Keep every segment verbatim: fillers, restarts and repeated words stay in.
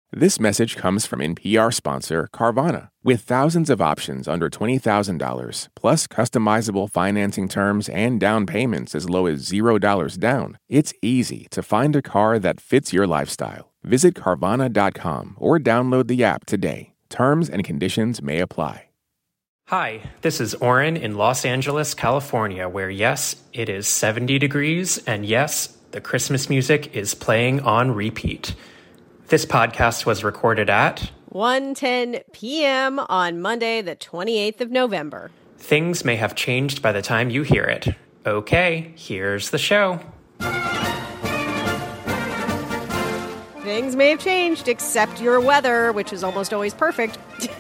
This message comes from N P R sponsor Carvana. With thousands of options under twenty thousand dollars, plus customizable financing terms and down payments as low as zero dollars down, it's easy to find a car that fits your lifestyle. Visit Carvana dot com or download the app today. Terms and conditions may apply. Hi, this is Oren in Los Angeles, California, where yes, it is seventy degrees, and yes, the Christmas music is playing on repeat. This podcast was recorded at one ten p.m. on Monday, the twenty-eighth of November. Things may have changed by the time you hear it. Okay, here's the show. Things may have changed, except your weather, which is almost always perfect.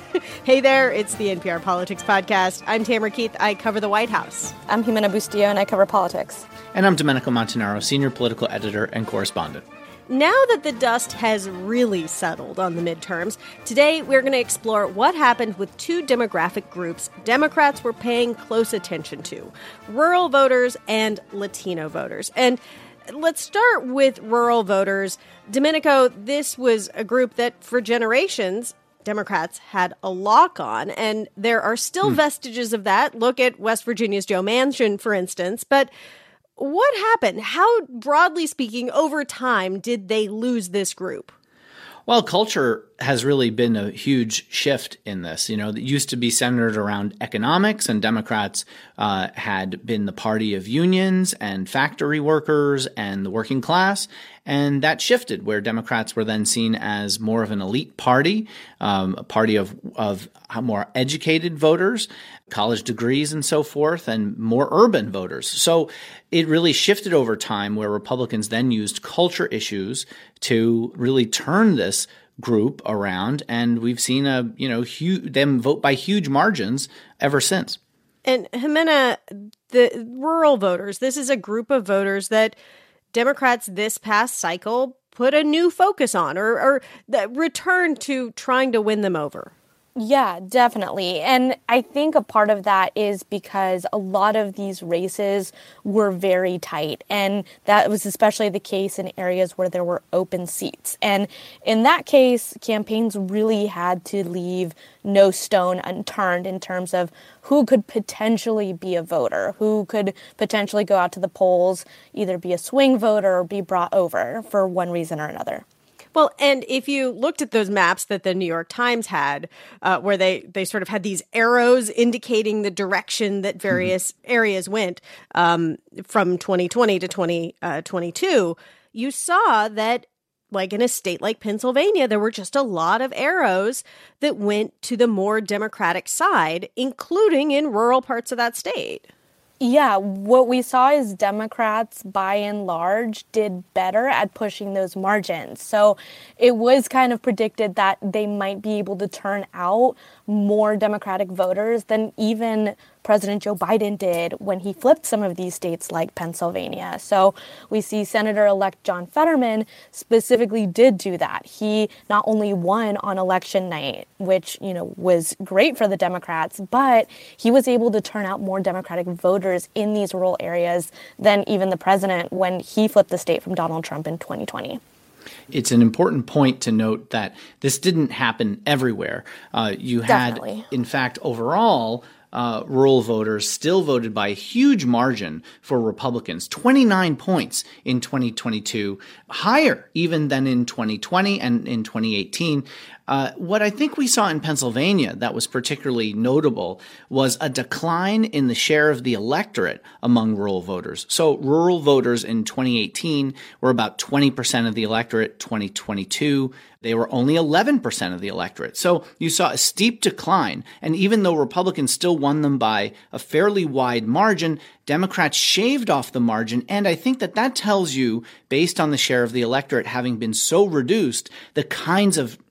Hey there, it's the N P R Politics Podcast. I'm Tamara Keith. I cover the White House. I'm Jimena Bustillo, and I cover politics. And I'm Domenico Montanaro, senior political editor and correspondent. Now that the dust has really settled on the midterms, today we're going to explore what happened with two demographic groups Democrats were paying close attention to: rural voters and Latino voters. And let's start with rural voters. Domenico, this was a group that for generations Democrats had a lock on, and there are still hmm. vestiges of that. Look at West Virginia's Joe Manchin, for instance. But what happened? How, broadly speaking, over time did they lose this group? Well, culture has really been a huge shift in this. You know, it used to be centered around economics, and Democrats uh, had been the party of unions and factory workers and the working class. And that shifted, where Democrats were then seen as more of an elite party, um, a party of, of more educated voters, college degrees and so forth, and more urban voters. So it really shifted over time, where Republicans then used culture issues to really turn this group around. And we've seen a, you know, huge, them vote by huge margins ever since. And Jimena, the rural voters, this is a group of voters that Democrats this past cycle put a new focus on, or, or that return to trying to win them over. Yeah, definitely. And I think a part of that is because a lot of these races were very tight. And that was especially the case in areas where there were open seats. And in that case, campaigns really had to leave no stone unturned in terms of who could potentially be a voter, who could potentially go out to the polls, either be a swing voter or be brought over for one reason or another. Well, and if you looked at those maps that the New York Times had, uh, where they, they sort of had these arrows indicating the direction that various mm-hmm. areas went um, from twenty twenty to twenty twenty-two, you saw that, like in a state like Pennsylvania, there were just a lot of arrows that went to the more Democratic side, including in rural parts of that state. Yeah, what we saw is Democrats, by and large, did better at pushing those margins. So it was kind of predicted that they might be able to turn out more Democratic voters than even President Joe Biden did when he flipped some of these states like Pennsylvania. So we see Senator-elect John Fetterman specifically did do that. He not only won on election night, which, you know, was great for the Democrats, but he was able to turn out more Democratic voters in these rural areas than even the president when he flipped the state from Donald Trump in twenty twenty. It's an important point to note that this didn't happen everywhere. Uh, you had, Definitely. in fact, overall, Uh, rural voters still voted by a huge margin for Republicans, twenty-nine points in twenty twenty-two, higher even than in twenty twenty and in twenty eighteen. Uh, what I think we saw in Pennsylvania that was particularly notable was a decline in the share of the electorate among rural voters. So rural voters in twenty eighteen were about twenty percent of the electorate. twenty twenty-two, they were only eleven percent of the electorate. So you saw a steep decline. And even though Republicans still won them by a fairly wide margin, Democrats shaved off the margin. And I think that that tells you, based on the share of the electorate having been so reduced, the kinds of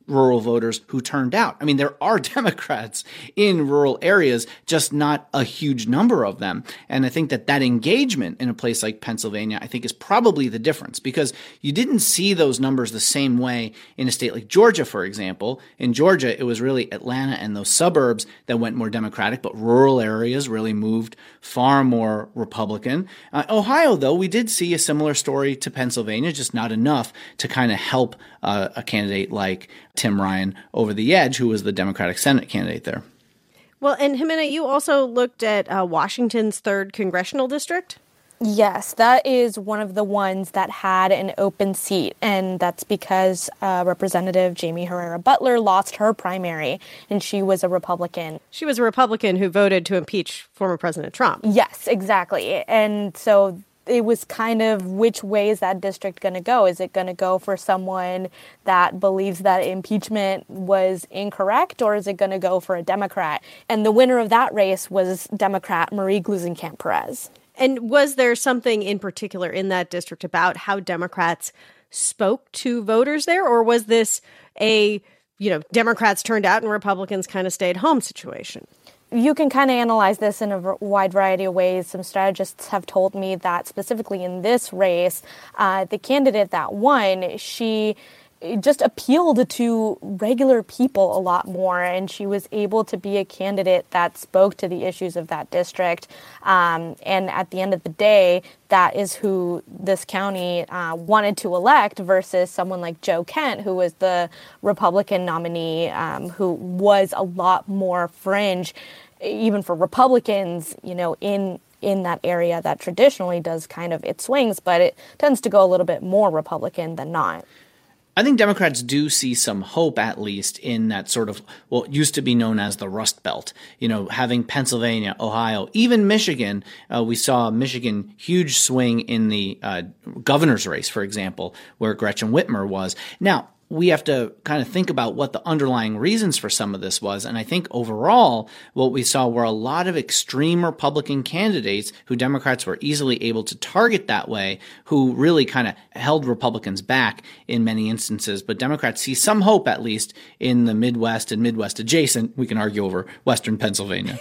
rural voters who turned out. I mean, there are Democrats in rural areas, just not a huge number of them. And I think that that engagement in a place like Pennsylvania, I think, is probably the difference, because you didn't see those numbers the same way in a state like Georgia, for example. In Georgia, it was really Atlanta and those suburbs that went more Democratic, but rural areas really moved far more Republican. Uh, Ohio, though, we did see a similar story to Pennsylvania, just not enough to kind of help uh, a candidate like Tim Ryan over the edge, who was the Democratic Senate candidate there. Well, and Jimena, you also looked at uh, Washington's third congressional district? Yes, that is one of the ones that had an open seat, and that's because uh, Representative Jamie Herrera Butler lost her primary, and she was a Republican. She was a Republican who voted to impeach former President Trump. Yes, exactly. And so it was kind of, which way is that district going to go? Is it going to go for someone that believes that impeachment was incorrect, or is it going to go for a Democrat? And the winner of that race was Democrat Marie Gluesenkamp Perez. And was there something in particular in that district about how Democrats spoke to voters there? Or was this a, you know, Democrats turned out and Republicans kind of stayed home situation? You can kind of analyze this in a wide variety of ways. Some strategists have told me that specifically in this race, uh, the candidate that won, she just appealed to regular people a lot more, and she was able to be a candidate that spoke to the issues of that district. Um, and at the end of the day, that is who this county uh, wanted to elect versus someone like Joe Kent, who was the Republican nominee, um, who was a lot more fringe, even for Republicans, you know, in in that area that traditionally does kind of its swings, but it tends to go a little bit more Republican than not. I think Democrats do see some hope, at least, in that sort of what used to be known as the Rust Belt. You know, having Pennsylvania, Ohio, even Michigan. Uh, we saw Michigan huge swing in the uh, governor's race, for example, where Gretchen Whitmer was. Now, we have to kind of think about what the underlying reasons for some of this was. And I think overall, what we saw were a lot of extreme Republican candidates who Democrats were easily able to target that way, who really kind of held Republicans back in many instances. But Democrats see some hope, at least, in the Midwest and Midwest adjacent. We can argue over Western Pennsylvania.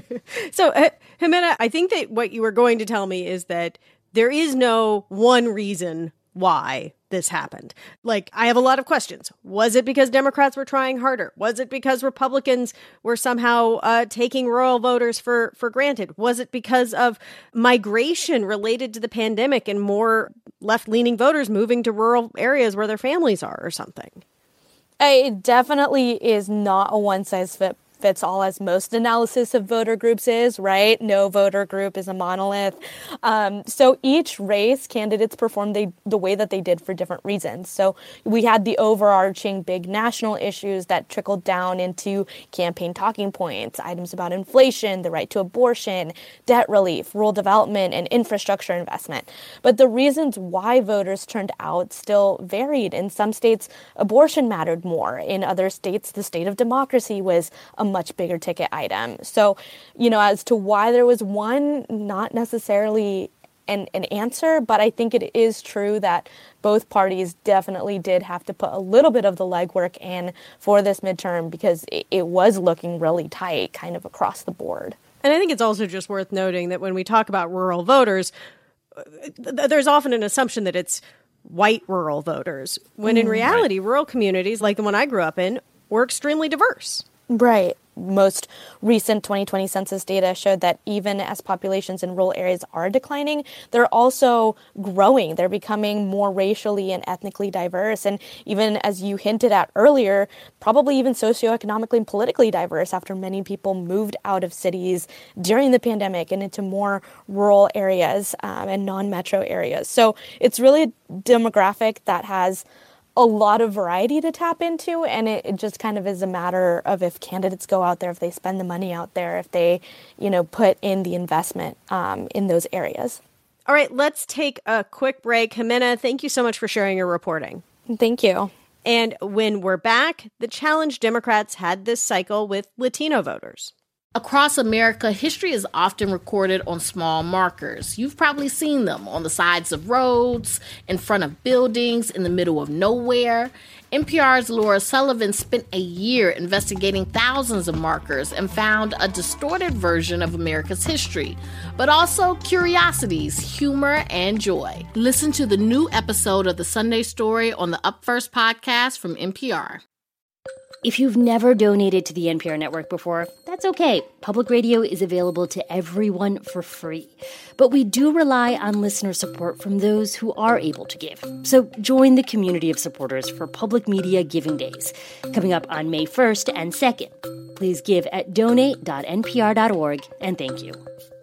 So, uh, Jimena, I think that what you were going to tell me is that there is no one reason why this happened. Like, I have a lot of questions. Was it because Democrats were trying harder? Was it because Republicans were somehow uh, taking rural voters for, for granted? Was it because of migration related to the pandemic and more left-leaning voters moving to rural areas where their families are or something? It definitely is not a one-size-fits fits all, as most analysis of voter groups is, right? No voter group is a monolith. Um, so each race, candidates performed they, the way that they did for different reasons. So we had the overarching big national issues that trickled down into campaign talking points, items about inflation, the right to abortion, debt relief, rural development, and infrastructure investment. But the reasons why voters turned out still varied. In some states, abortion mattered more. In other states, the state of democracy was a much bigger ticket item. So, you know, as to why there was one, not necessarily an, an answer, but I think it is true that both parties definitely did have to put a little bit of the legwork in for this midterm, because it, it was looking really tight kind of across the board. And I think it's also just worth noting that when we talk about rural voters, there's often an assumption that it's white rural voters, when in reality, right. rural communities like the one I grew up in were extremely diverse. Right. Most recent twenty twenty census data showed that even as populations in rural areas are declining, they're also growing. They're becoming more racially and ethnically diverse. And even as you hinted at earlier, probably even socioeconomically and politically diverse after many people moved out of cities during the pandemic and into more rural areas um, and non-metro areas. So it's really a demographic that has a lot of variety to tap into, and it, it just kind of is a matter of if candidates go out there, if they spend the money out there, if they, you know, put in the investment um, in those areas. All right, let's take a quick break. Jimena, thank you so much for sharing your reporting. Thank you. And when we're back, the challenge Democrats had this cycle with Latino voters. Across America, history is often recorded on small markers. You've probably seen them on the sides of roads, in front of buildings, in the middle of nowhere. N P R's Laura Sullivan spent a year investigating thousands of markers and found a distorted version of America's history, but also curiosities, humor, and joy. Listen to the new episode of The Sunday Story on the Up First podcast from N P R. If you've never donated to the N P R network before, that's okay. Public radio is available to everyone for free. But we do rely on listener support from those who are able to give. So join the community of supporters for Public Media Giving Days, coming up on May first and second. Please give at donate dot n p r dot org, and thank you.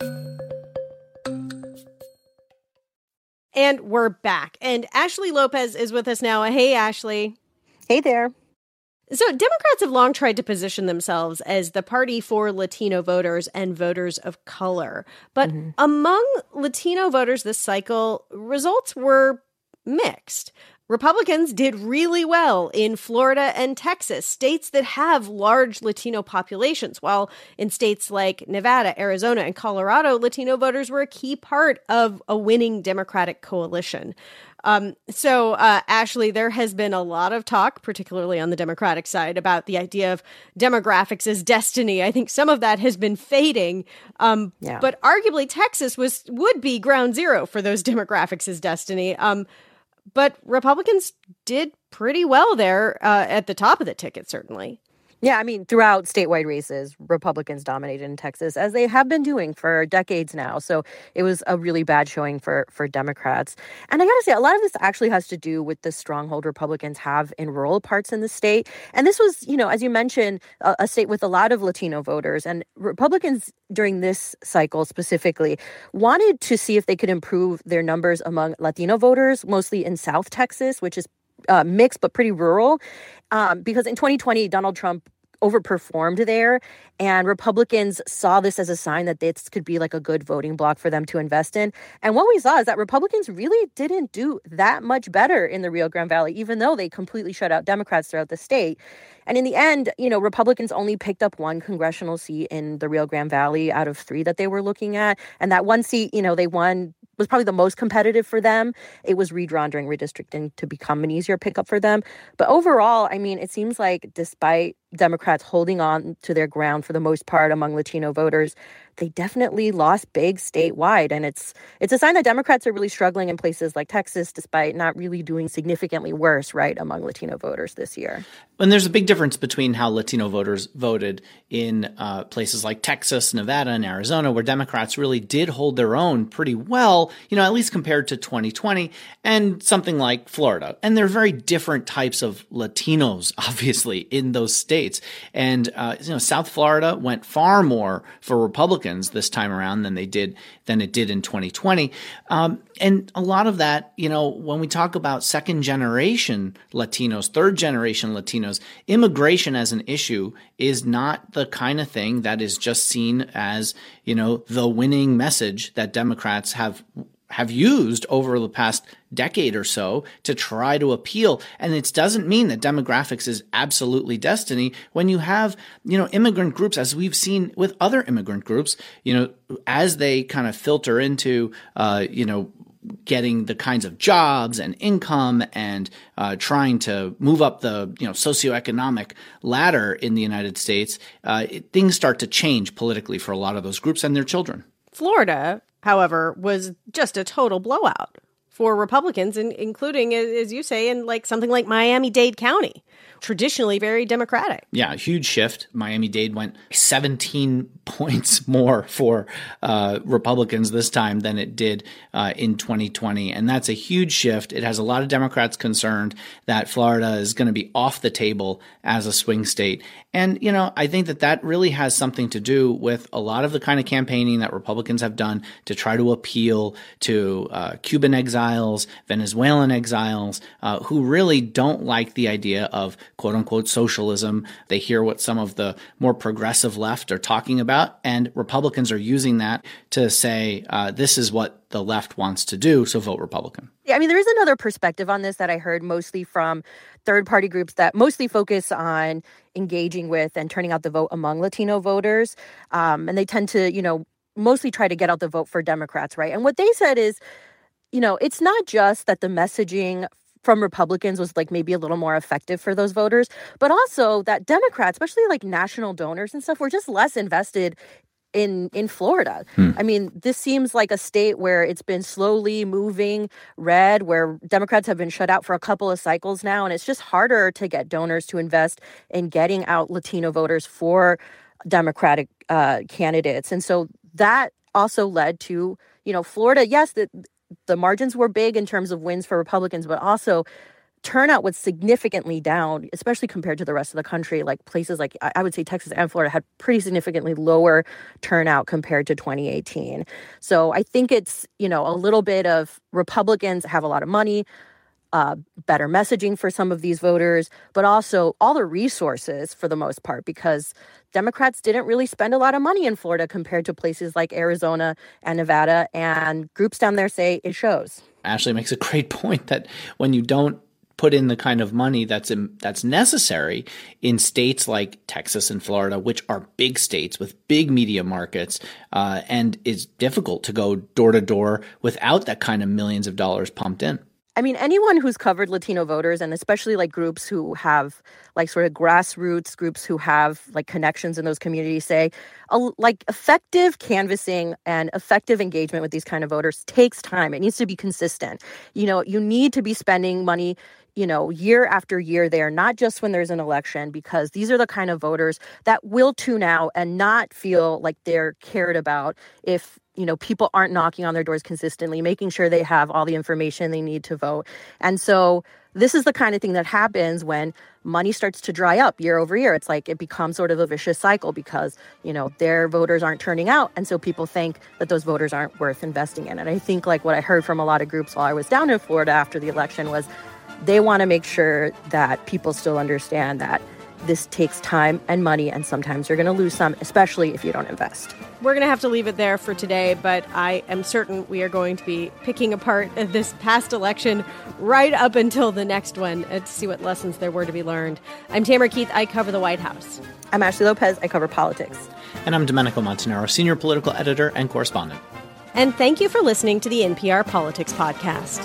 And we're back. And Ashley Lopez is with us now. Hey, Ashley. Hey there. So Democrats have long tried to position themselves as the party for Latino voters and voters of color. But mm-hmm. among Latino voters this cycle, results were mixed. Republicans did really well in Florida and Texas, states that have large Latino populations, while in states like Nevada, Arizona, and Colorado, Latino voters were a key part of a winning Democratic coalition. Um, so, uh, Ashley, there has been a lot of talk, particularly on the Democratic side, about the idea of demographics as destiny. I think some of that has been fading, um, yeah. but arguably Texas was would be ground zero for those demographics as destiny. Um, but Republicans did pretty well there uh, at the top of the ticket, certainly. Yeah, I mean, throughout statewide races, Republicans dominated in Texas, as they have been doing for decades now. So it was a really bad showing for, for Democrats. And I got to say, a lot of this actually has to do with the stronghold Republicans have in rural parts in the state. And this was, you know, as you mentioned, a, a state with a lot of Latino voters. And Republicans during this cycle specifically wanted to see if they could improve their numbers among Latino voters, mostly in South Texas, which is Uh, mixed but pretty rural, um, because in twenty twenty, Donald Trump overperformed there, and Republicans saw this as a sign that this could be like a good voting bloc for them to invest in. And what we saw is that Republicans really didn't do that much better in the Rio Grande Valley, even though they completely shut out Democrats throughout the state. And in the end, you know, Republicans only picked up one congressional seat in the Rio Grande Valley out of three that they were looking at. And that one seat, you know, they won was probably the most competitive for them. It was redrawn during redistricting to become an easier pickup for them. But overall, I mean, it seems like despite Democrats holding on to their ground for the most part among Latino voters, they definitely lost big statewide. And it's it's a sign that Democrats are really struggling in places like Texas, despite not really doing significantly worse, right, among Latino voters this year. And there's a big difference between how Latino voters voted in uh, places like Texas, Nevada, and Arizona, where Democrats really did hold their own pretty well, you know, at least compared to twenty twenty, and something like Florida. And there are very different types of Latinos, obviously, in those states. And, uh, you know, South Florida went far more for Republicans this time around than they did than it did in twenty twenty. Um, and a lot of that, you know, when we talk about second generation Latinos, third generation Latinos, immigration as an issue is not the kind of thing that is just seen as, you know, the winning message that Democrats have have used over the past decade or so to try to appeal. And it doesn't mean that demographics is absolutely destiny when you have, you know, immigrant groups, as we've seen with other immigrant groups, you know, as they kind of filter into, uh, you know, getting the kinds of jobs and income and uh, trying to move up the, you know, socioeconomic ladder in the United States, uh, it, things start to change politically for a lot of those groups and their children. Florida, however, was just a total blowout for Republicans, and including, as you say, in like something like Miami-Dade County, traditionally very Democratic. Yeah, a huge shift. Miami-Dade went seventeen points more for uh, Republicans this time than it did uh, in twenty twenty. And that's a huge shift. It has a lot of Democrats concerned that Florida is going to be off the table as a swing state. And, you know, I think that that really has something to do with a lot of the kind of campaigning that Republicans have done to try to appeal to uh, Cuban exiles exiles, Venezuelan exiles, uh, who really don't like the idea of quote-unquote socialism. They hear what some of the more progressive left are talking about, and Republicans are using that to say, uh, this is what the left wants to do, so vote Republican. Yeah, I mean, there is another perspective on this that I heard mostly from third-party groups that mostly focus on engaging with and turning out the vote among Latino voters. Um, and they tend to, you know, mostly try to get out the vote for Democrats, right? And what they said is, you know, it's not just that the messaging from Republicans was like maybe a little more effective for those voters, but also that Democrats, especially like national donors and stuff, were just less invested in in Florida. Hmm. I mean, this seems like a state where it's been slowly moving red, where Democrats have been shut out for a couple of cycles now, and it's just harder to get donors to invest in getting out Latino voters for Democratic uh, candidates. And so that also led to, you know, Florida, yes, the, the margins were big in terms of wins for Republicans, but also turnout was significantly down, especially compared to the rest of the country. Like places like, I would say Texas and Florida had pretty significantly lower turnout compared to twenty eighteen. So I think it's, you know, a little bit of Republicans have a lot of money, uh, better messaging for some of these voters, but also all the resources for the most part, because Democrats didn't really spend a lot of money in Florida compared to places like Arizona and Nevada. And groups down there say it shows. Ashley makes a great point that when you don't put in the kind of money that's in, that's necessary in states like Texas and Florida, which are big states with big media markets, uh, and it's difficult to go door to door without that kind of millions of dollars pumped in. I mean, anyone who's covered Latino voters, and especially like groups who have like sort of grassroots groups who have like connections in those communities, say uh, like effective canvassing and effective engagement with these kind of voters takes time. It needs to be consistent. You know, you need to be spending money, you know, year after year there, not just when there's an election, because these are the kind of voters that will tune out and not feel like they're cared about if, you know, people aren't knocking on their doors consistently, making sure they have all the information they need to vote. And so this is the kind of thing that happens when money starts to dry up year over year. It's like it becomes sort of a vicious cycle because, you know, their voters aren't turning out. And so people think that those voters aren't worth investing in. And I think like what I heard from a lot of groups while I was down in Florida after the election was they want to make sure that people still understand that this takes time and money, and sometimes you're going to lose some, especially if you don't invest. We're going to have to leave it there for today, but I am certain we are going to be picking apart this past election right up until the next one to see what lessons there were to be learned. I'm Tamara Keith. I cover the White House. I'm Ashley Lopez. I cover politics. And I'm Domenico Montanaro, senior political editor and correspondent. And thank you for listening to the N P R Politics Podcast.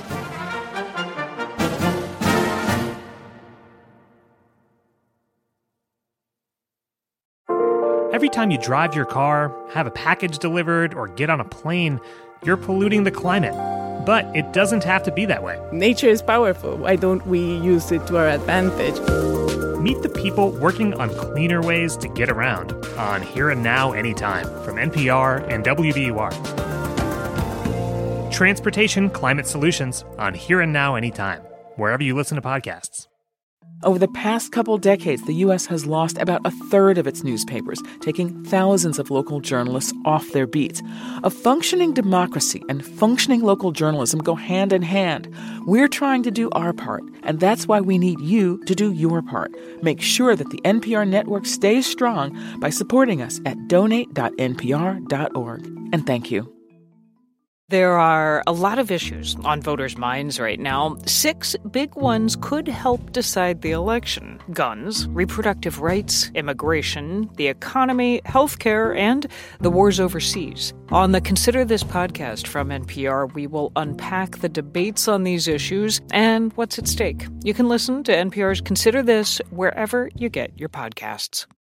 Every time you drive your car, have a package delivered, or get on a plane, you're polluting the climate. But it doesn't have to be that way. Nature is powerful. Why don't we use it to our advantage? Meet the people working on cleaner ways to get around on Here and Now Anytime from N P R and W B U R. Transportation Climate Solutions on Here and Now Anytime, wherever you listen to podcasts. Over the past couple decades, the U S has lost about a third of its newspapers, taking thousands of local journalists off their beats. A functioning democracy and functioning local journalism go hand in hand. We're trying to do our part, and that's why we need you to do your part. Make sure that the N P R network stays strong by supporting us at donate dot n p r dot org. And thank you. There are a lot of issues on voters' minds right now. Six big ones could help decide the election: guns, reproductive rights, immigration, the economy, healthcare, and the wars overseas. On the Consider This podcast from N P R, we will unpack the debates on these issues and what's at stake. You can listen to N P R's Consider This wherever you get your podcasts.